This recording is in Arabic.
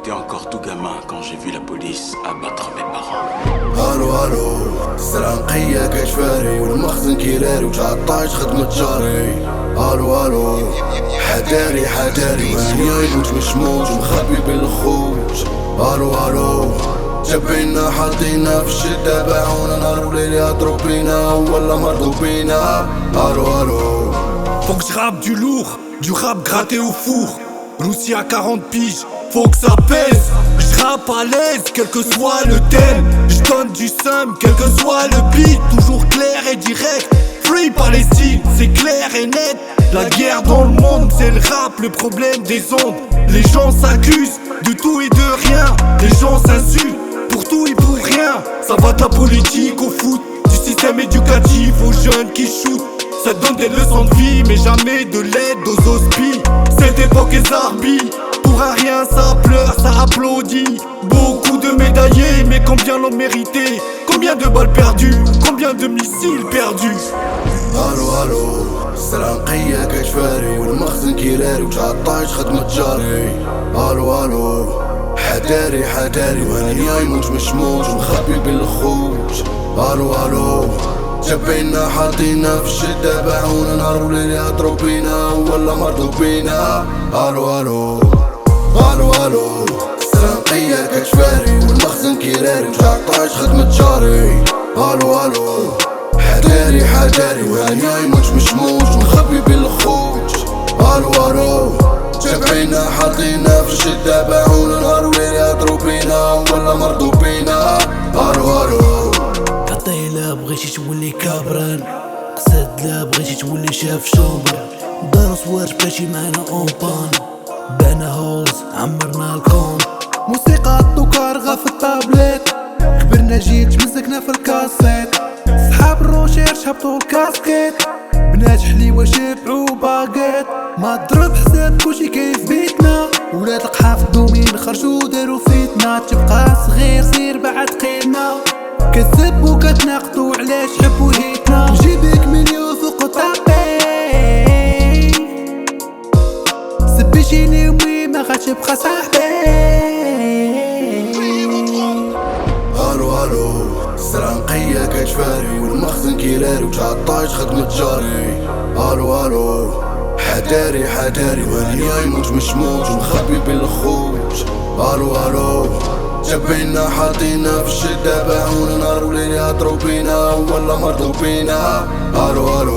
J'étais encore tout gamin quand j'ai vu la police abattre mes parents. الو الو السرنقية كشفاري والمخزن كيراري وتعطاش خدمة جاري. الو الو حداري حداري وهنيا يموت مشموت ومخبي بالخوت. الو الو جابينا حاطينا في الشدة باعونا نهار وليل يهضرو بينا ولا مرضو بينا. الو الو Faut que je rappe du lourd, du rap gratté au four. Roussi à 40 piges, faut que ça pèse. Je rappe à l'aise, quel que soit le thème. Je donne du seum, quel que soit le beat. Toujours clair et direct. Free Palestine, c'est clair et net. La guerre dans le monde, c'est le rap, le problème des ondes. Les gens s'accusent de tout et de rien. Les gens s'insultent pour tout et pour rien. Ça va de la politique au foot, du système éducatif aux jeunes qui shootent. Ça donne des leçons de vie, mais jamais de l'aide aux hospices. Cette époque est zarbi, pour un rien ça pleure, ça applaudit. Beaucoup de médaillés, mais combien l'ont mérité? Combien de balles perdues? Combien de missiles perdus? الو الو السرنقية كشفاري والمخزن كيراري وتعطاش خدمة جاري. الو الو حداري حداري وهنيا يموت مشموت ومخبي بالخوت. الو الو جابينا حاطينا في الشدة باعونا نهار وليل يهضرو بينا ولا مرضو بينا. الو الو الو الو السرنقية كشفاري والمخزن كيراري وتعطاش خدمة جاري. الو الو حداري حداري وهنيا يموت مشموت ومخبي بالخوت. الو الو جابينا حاطينا في الشدة باعونا نهار وليل يهضرو بينا ولا مرضو بينا. الو الو عطيه لا بغيتي تولي كابران، قصد لا بغيتي تولي شاف شومبر. دار صوارج بلاتي معنا اونبان، بعنا هولز عمرنا الكون. موسيقى الدوكارغا في الطابليت، كبرنا جيل تمزكنا في الكاسيت. صحاب الروشيرش هبطو الكاسكيت، بنات حليوة شبعو باقيت. ما ضرب حساب كلشي كيف بيتنا، ولاد القحاف الدومين خرجو دارو فيتنا. تبقى صغير سير بعد قيمة، كذب وكتناقضو علاش حبو هيتنا. نجيبك من يوفق طاقي سبيشيني ومي ما غاتبقى صاحبي. الو الو السرنقية كشفاري والمخزن كيراري وتعطاش خدمة جاري. الو الو حداري حداري وهنيا يموت مشموت ومخبي بالخوت. الو الو جابينا حاطينا في الشدة باعونا نهار وليل يهضرو بينا ولا مرضو بينا. الو الو